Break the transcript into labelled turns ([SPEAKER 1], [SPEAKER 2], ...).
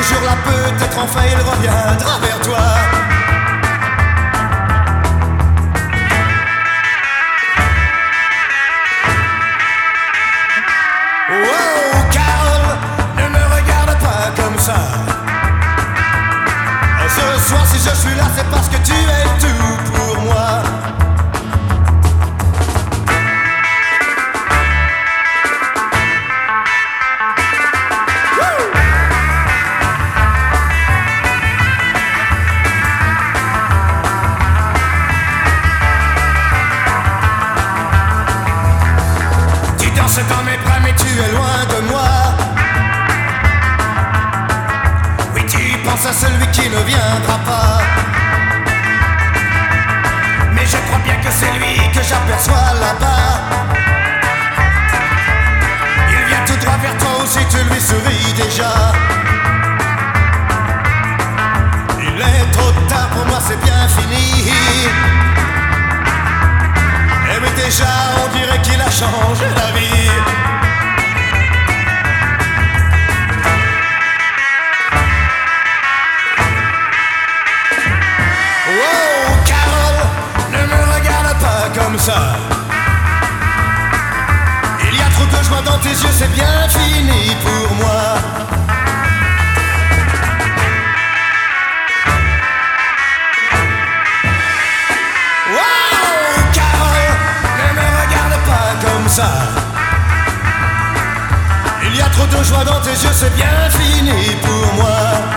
[SPEAKER 1] jour-là peut-être enfin il reviendra vers toi. Oh Carole, ne me regarde pas comme ça. Ce soir si je suis là c'est parce que tu es tout pour moi. Tu danses dans mes bras mais tu es loin de moi. Oui tu penses à celui qui ne viendra pas. Mais je crois bien que c'est lui que j'aperçois là-bas. Il vient tout droit vers toi aussi, tu lui souris déjà. Il est trop tard pour moi, c'est bien fini. Et mais déjà on dirait qu'il a changé la vie. Oh Carole, ne me regarde pas comme ça. Il y a trop de joie dans tes yeux, c'est bien fini pour moi. Oh Carole, ne me regarde pas comme ça. Il y a trop de joie dans tes yeux, c'est bien fini pour moi.